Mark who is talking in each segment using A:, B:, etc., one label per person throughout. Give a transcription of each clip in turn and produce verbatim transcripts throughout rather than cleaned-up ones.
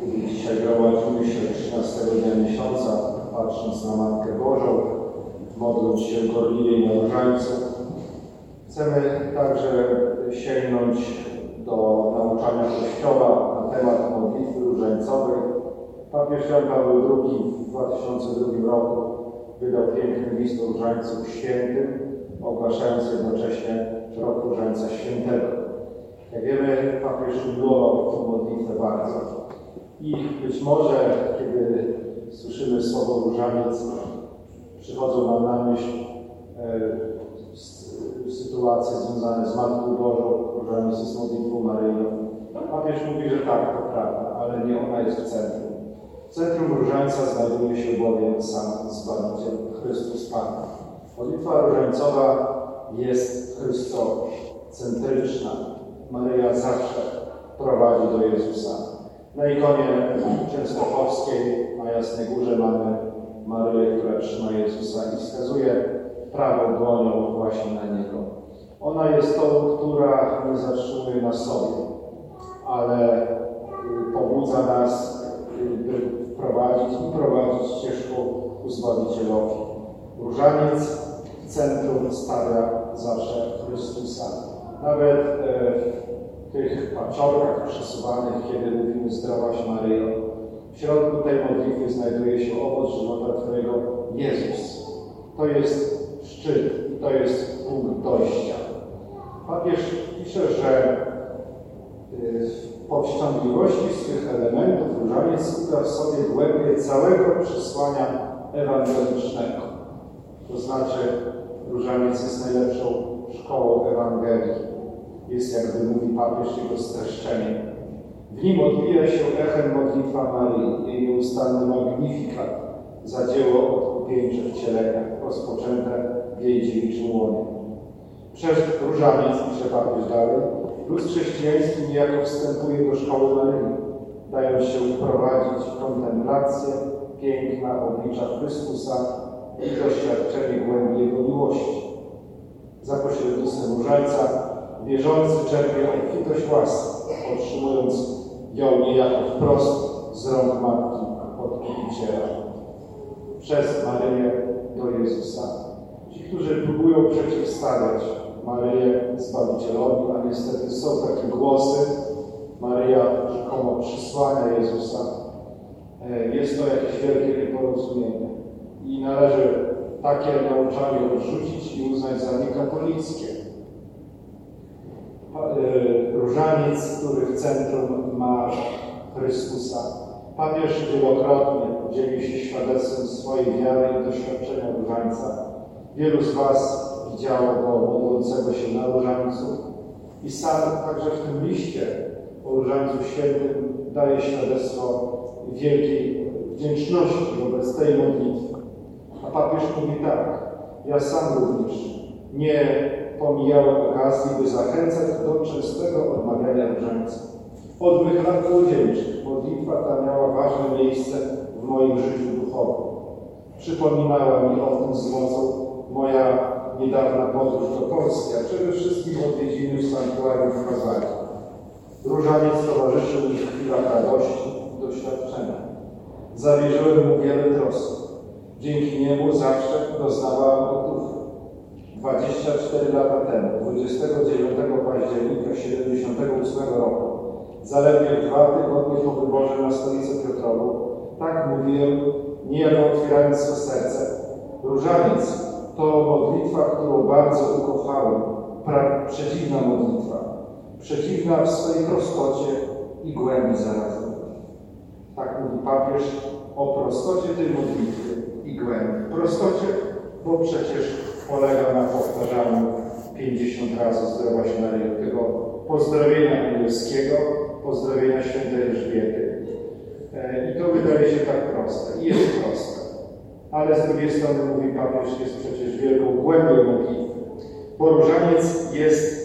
A: kiedy dzisiaj gromadzimy się trzynastego dnia miesiąca, patrząc na Matkę Bożą, modląc się gorliwie i na różańcu, chcemy także sięgnąć do nauczania Kościoła na temat modlitwy różańcowej. Papież Jan Paweł drugi w dwa tysiące drugim roku wydał piękny list o Różańcu Świętym, ogłaszając jednocześnie rok Różańca Świętego. Jak wiemy, papież umiłował tę modlitwę bardzo. I być może, kiedy słyszymy słowo różaniec, przychodzą nam na myśl e, sytuacje związane z Matką Bożą, różaniec z modlitwą Maryjną. Papież mówi, że tak, to prawda, ale nie ona jest w centrum. W centrum różańca znajduje się bowiem sam Zbawiciel, Chrystus Pan. Modlitwa różańcowa jest chrystocentryczna. Maryja zawsze prowadzi do Jezusa. Na ikonie częstochowskiej na Jasnej Górze mamy Maryję, która trzyma Jezusa i wskazuje prawą dłonią właśnie na Niego. Ona jest tą, która nie zatrzymuje na sobie, ale pobudza nas, by wprowadzić i prowadzić ścieżką ku Zbawicielowi. Różaniec w centrum stawia zawsze Chrystusa. Nawet w tych paciorkach przesuwanych, kiedy mówimy Zdrowaś Maryjo, w środku tej modlitwy znajduje się owoc żywota Twojego, Jezus. To jest szczyt i to jest punkt dojścia. Papież pisze, że w powściągliwości swych elementów różaniec skupia w sobie głębię całego przesłania ewangelicznego. To znaczy, różaniec jest najlepszą szkołą Ewangelii. Jest, jakby mówi papież, jego streszczeniem. W nim odbija się echem modlitwa Maryi, jej nieustanny magnifikat za dzieło odkupieńcze wcielenia, rozpoczęte w jej dziewiczym łonie. Przez różaniec, pisze papież dalej, lud chrześcijański niejako wstępuje do szkoły Maryi, dając się wprowadzić w kontemplację piękna oblicza Chrystusa i doświadczenie głębi Jego miłości. Za pośrednictwem różańca wierzący czerpie obfitość łaski, otrzymując ją niejako wprost z rąk Matki Odkupiciela. Przez Maryję do Jezusa. Ci, którzy próbują przeciwstawiać Maryję Zbawicielowi, a niestety są takie głosy, Maryja rzekomo przysłania Jezusa. Jest to jakieś wielkie nieporozumienie i należy takie nauczanie odrzucić i uznać za niekatolickie. Różaniec, który w centrum ma Chrystusa. Papież wielokrotnie dzieli się świadectwem swojej wiary i doświadczenia różańca. Wielu z Was widziało go modlącego się na różańcu i sam także w tym liście o Różańcu Świętym daje świadectwo wielkiej wdzięczności wobec tej modlitwy. A papież mówi tak: ja sam również nie pomijałem okazji, by zachęcać do częstego odmawiania różańca. Od mych lat młodzieńczych modlitwa ta miała ważne miejsce w moim życiu duchowym. Przypominała mi o tym z mocą moja niedawna podróż do Polski, a przede wszystkim odwiedziny w sanktuarium w Kazaniu. Różaniec towarzyszył mi w chwilach radości i doświadczenia. Zawierzyłem mu wiele trosk. Dzięki niemu zawsze doznawałem otuchy. dwadzieścia cztery lata temu, dwudziestego dziewiątego października siedemdziesiątego ósmego roku, zaledwie dwa tygodnie po wyborze na stolicę Piotrową, tak mówiłem, niejako otwierając swe serce. Różaniec to modlitwa, którą bardzo ukochałem, pra- przeciwna modlitwa, przeciwna w swojej prostocie i głębi zarazem. Tak mówi papież o prostocie tej modlitwy i głębi. Prostocie, bo przecież polega na powtarzaniu pięćdziesiąt razy Zdrowaś Maryjo, tego pozdrowienia anielskiego, pozdrowienia świętej Elżbiety. I to wydaje się tak proste. I jest proste. Ale z drugiej strony, mówi papież, jest przecież wielką głębią modlitwy. Bo różaniec jest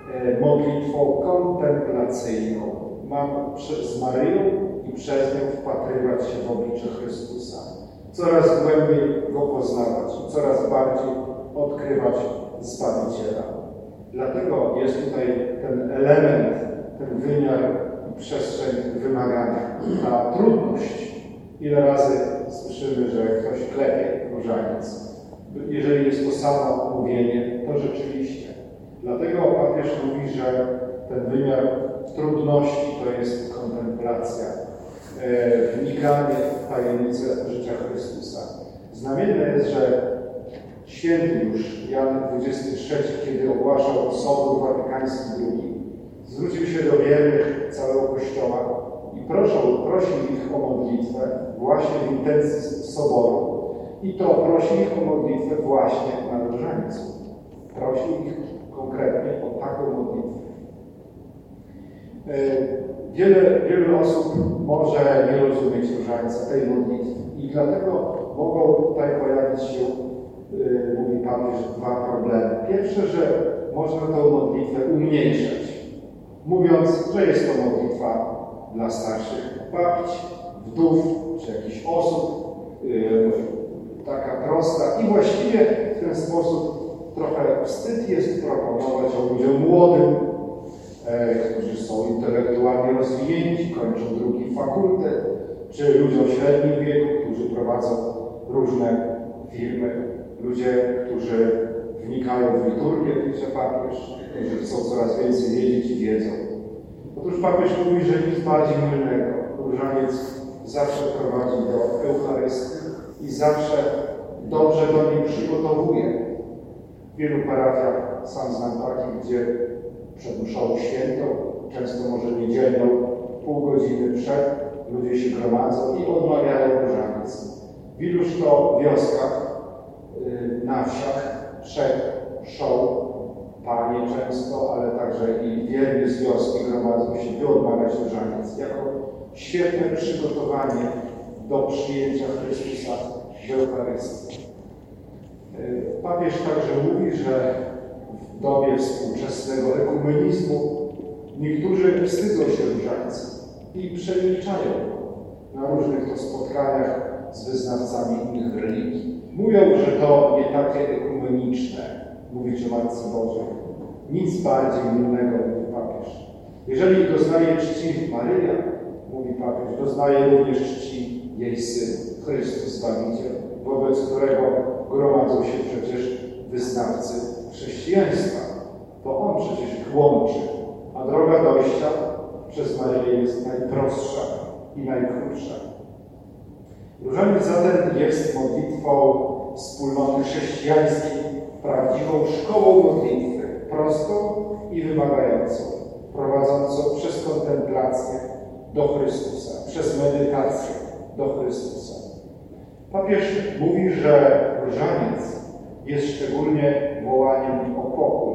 A: modlitwą kontemplacyjną. Mam z Maryją i przez nią wpatrywać się w oblicze Chrystusa. Coraz głębiej Go poznawać i coraz bardziej odkrywać Zbawiciela. Dlatego jest tutaj ten element, ten wymiar przestrzeń wymagania. Ta trudność, ile razy słyszymy, że ktoś klepie różaniec. Jeżeli jest to samo mówienie, to rzeczywiście. Dlatego papież mówi, że ten wymiar trudności to jest kontemplacja, e, wnikanie w tajemnicę życia Chrystusa. Znamienne jest, że święty już Jan dwudziesty trzeci, kiedy ogłaszał Sobór Watykański drugi, zwrócił się do wiernych całego Kościoła i prosił, prosił ich o modlitwę właśnie w intencji Soboru. I to prosił ich o modlitwę właśnie na różańcu. Prosił ich konkretnie o taką modlitwę. Wiele, wiele osób może nie rozumieć różańca, tej modlitwy. I dlatego mogą tutaj pojawić się, mówi papież, dwa problemy. Pierwsze, że można tę modlitwę umniejszać, mówiąc, że jest to modlitwa dla starszych babić, wdów, czy jakichś osób, yy, taka prosta. I właściwie w ten sposób trochę wstyd jest proponować o ludziom młodym, e, którzy są intelektualnie rozwinięci, kończą drugi fakultet, czy ludziom w średnim wieku, którzy prowadzą różne firmy, ludzie, którzy wnikają w liturgię, pisze papież, którzy chcą coraz więcej wiedzieć i wiedzą. Otóż papież mówi, że nic bardziej mylnego. Różaniec zawsze prowadzi do Eucharystii i zawsze dobrze do niej przygotowuje. W wielu parafiach, sam znam takich, gdzie przed mszą świętą, często może niedzielną, pół godziny przed, ludzie się gromadzą i odmawiają różaniec. W iluż to wioskach, yy, na wsiach, przed mszą, panie często, ale także i wierni z wioski gromadzą się, by odmawiać różaniec, jako świetne przygotowanie do przyjęcia Chrystusa w Eucharystii. Papież także mówi, że w dobie współczesnego ekumenizmu niektórzy wstydzą się różańca i przemilczają na różnych to spotkaniach z wyznawcami innych religii. Mówią, że to nie takie ekumeniczne, mówić o Matce Bożej. Nic bardziej mylnego, mówi papież. Jeżeli doznaje czci Maryja, mówi papież, doznaje również czci jej Syn, Chrystus Zbawiciel, wobec którego gromadzą się przecież wyznawcy chrześcijaństwa. To On przecież ich łączy, a droga dojścia przez Maryję jest najprostsza i najkrótsza. Różaniec zatem jest modlitwą wspólnoty chrześcijańskiej, prawdziwą szkołą modlitwy, prostą i wymagającą, prowadzącą przez kontemplację do Chrystusa, przez medytację do Chrystusa. Papież mówi, że różaniec jest szczególnie wołaniem o pokój.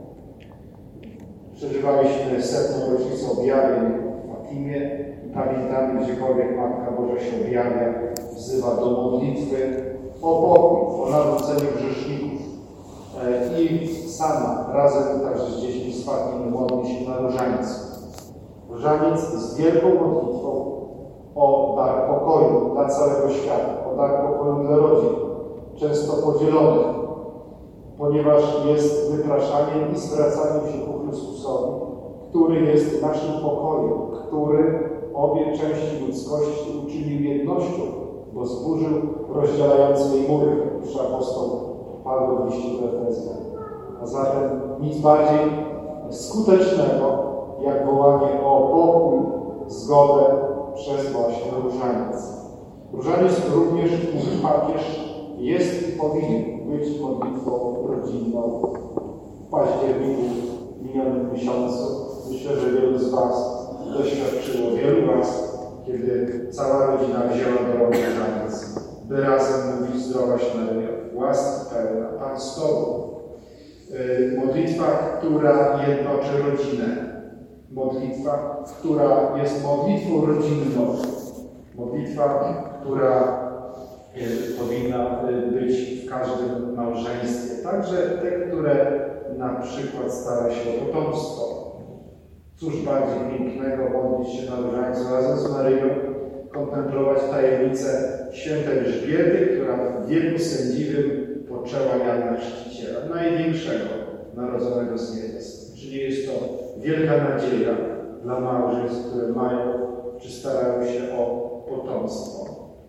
A: Przeżywaliśmy setną rocznicę objawień w Fatimie i pamiętamy, gdziekolwiek Matka Boża się objawia, wzywa do modlitwy o pokój, o nawrócenie grzeszników. I sama razem także z dziećmi z Fatimy modli się na różańcu. Różaniec jest wielką modlitwą o dar pokoju dla całego świata, o dar pokoju dla rodzin, często podzielonych, ponieważ jest wypraszaniem i zwracaniem się ku Chrystusowi, który jest naszym pokojem, który obie części ludzkości uczynił jednością, bo zburzył rozdzielające jej mury, jak pisze apostoł Paweł w liście do Efezjan. A zatem nic bardziej skutecznego, jak wołanie o pokój, zgodę przez właśnie różaniec. Różaniec również, mówi papież, jest i powinien być modlitwą rodzinną. W październiku, w minionym miesiącu, myślę, że wielu z Was doświadczyło, wielu Was, kiedy cała rodzina wzięła do rąk różaniec, by razem mówić zdrowaś Maryjo, łaski pełna, Pan z Tobą. Modlitwa, która jednoczy rodzinę. Modlitwa, która jest modlitwą rodzinną. Modlitwa, która powinna być w każdym małżeństwie. Także te, które na przykład stara się o potomstwo. Cóż bardziej pięknego modlić się na różańcu razem z Maryją, kontemplować tajemnicę świętej Elżbiety, która w wieku sędziwym poczęła Jana Chrzciciela, największego narodzonego z niebios. Czyli jest to wielka nadzieja dla małżeństw, które mają czy starają się o potomstwo.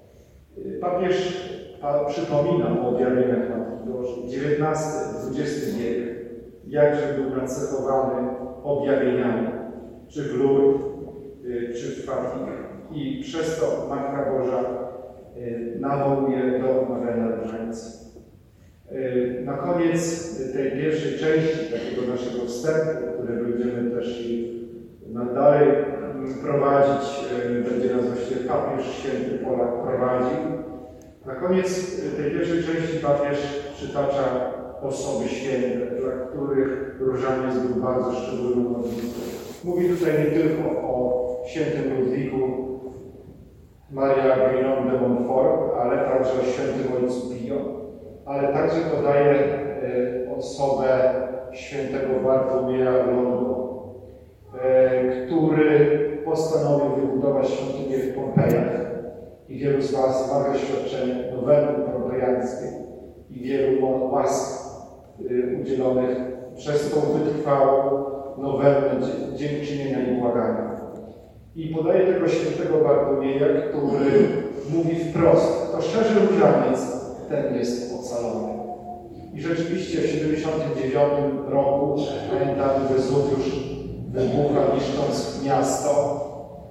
A: Papież przypomina o objawieniach Matki Bożej. dziewiętnasty dwudziesty wiek, jakże był nacechowany objawieniami, czy w Lourdes, czy w Fatimie. I przez to Matka Boża nawołuje do odmawiania różańca. Na koniec tej pierwszej części takiego naszego wstępu, który będziemy też i dalej prowadzić, będzie nas właściwie papież święty Polak prowadził. Na koniec tej pierwszej części papież przytacza osoby święte, dla których różaniec był bardzo szczególną modlitwą. Mówi tutaj nie tylko o świętym Ludwiku Maria Grignon de Montfort, ale także o świętym ojcu Pio, ale także podaje osobę świętego Bartłomieja Longo, który postanowił wybudować świątynię w Pompejach i wielu z Was ma doświadczenie noweny pompejańskiej i wielu łask udzielonych przez tą wytrwałą nowennę dziękczynienia i błagania. I podaje tego świętego Bartłomieja, który mówi wprost, kto szczerze różaniec, ten jest ocalony. I rzeczywiście w siedemdziesiątym dziewiątym roku, pamiętamy, Wezuwiusz wybucha, niszcząc miasto,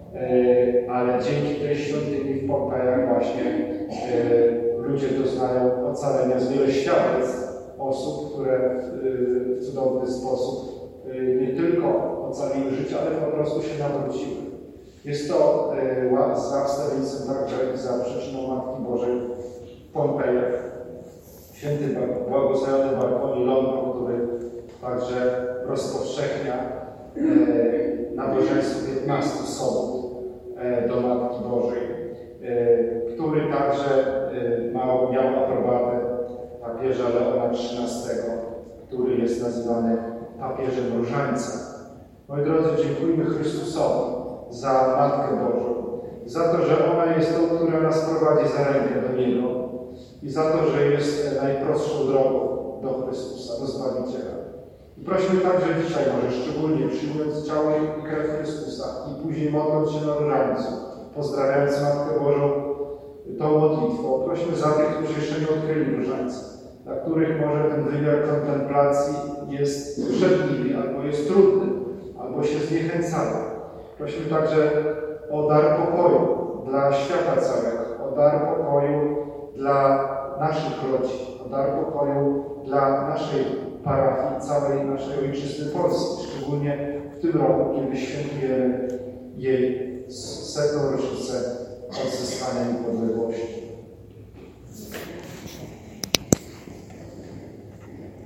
A: ale dzięki tej świątyni w Pompejach właśnie ludzie doznają ocalenia z wiele świadectw osób, które w cudowny sposób nie tylko ocaliły życie, ale po prostu się nawróciły. Jest to za wstawiennictwem także i za przyczyną Matki Bożej w Pompejach. Święty błogosławiony Bartłomiej Longo, który także rozpowszechnia nabożeństwo piętnastu sobot do Matki Bożej, który także miał aprobatę papieża Leona trzynastego, który jest nazywany papieżem różańca. Moi drodzy, dziękujmy Chrystusowi za Matkę Bożą, za to, że ona jest tą, która nas prowadzi za rękę do Niego i za to, że jest najprostszą drogą do Chrystusa, do Zbawiciela. I prośmy także dzisiaj, może szczególnie przyjmując ciało i krew Chrystusa i później modląc się na różańcu, pozdrawiając Matkę Bożą tą modlitwą, prośmy za tych, którzy jeszcze nie odkryli różańca, dla których może ten wymiar kontemplacji jest przed nimi, albo jest trudny, albo się zniechęcają. Prosimy także o dar pokoju dla świata całego, o dar pokoju dla naszych rodzin, o dar pokoju dla naszej parafii, całej naszej ojczyzny Polski, szczególnie w tym roku, kiedy świętujemy jej setną rocznicę